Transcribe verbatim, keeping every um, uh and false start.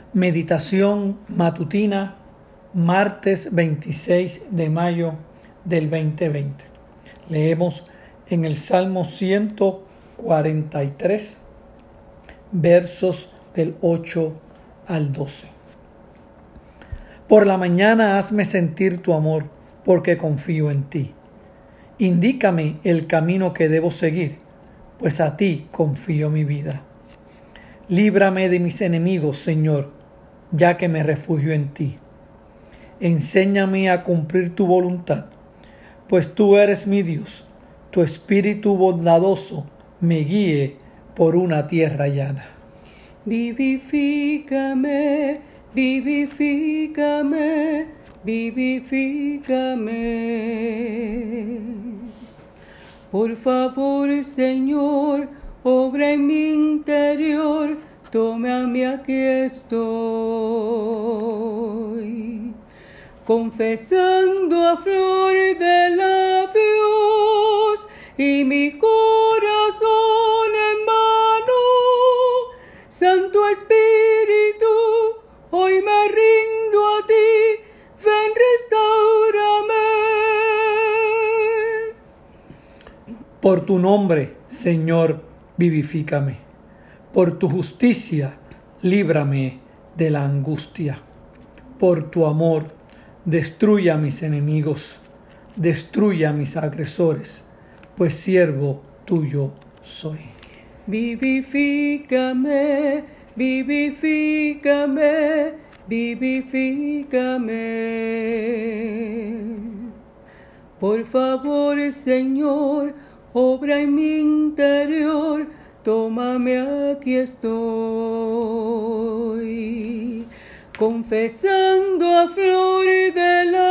Meditación matutina, martes veintiséis de mayo del veinte veinte. Leemos en el Salmo ciento cuarenta y tres, versos del ocho al doce. Por la mañana hazme sentir tu amor, porque confío en ti. Indícame el camino que debo seguir, pues a ti confío mi vida. Líbrame de mis enemigos, Señor, ya que me refugio en ti. Enséñame a cumplir tu voluntad, pues tú eres mi Dios. Tu espíritu bondadoso me guíe por una tierra llana. Vivifícame, vivifícame, vivifícame. Por favor, Señor, obra en mi interior, tómame, aquí estoy. Confesando a flor de labios y mi corazón en mano, Santo Espíritu, hoy me rindo a ti, ven, restaurame. Por tu nombre, Señor, vivifícame. Por tu justicia, líbrame de la angustia. Por tu amor, destruya a mis enemigos, destruya a mis agresores, pues siervo tuyo soy. Vivifícame, vivifícame, vivifícame. Por favor, Señor, obra en mi interior, tómame, aquí estoy. Confesando a flor de la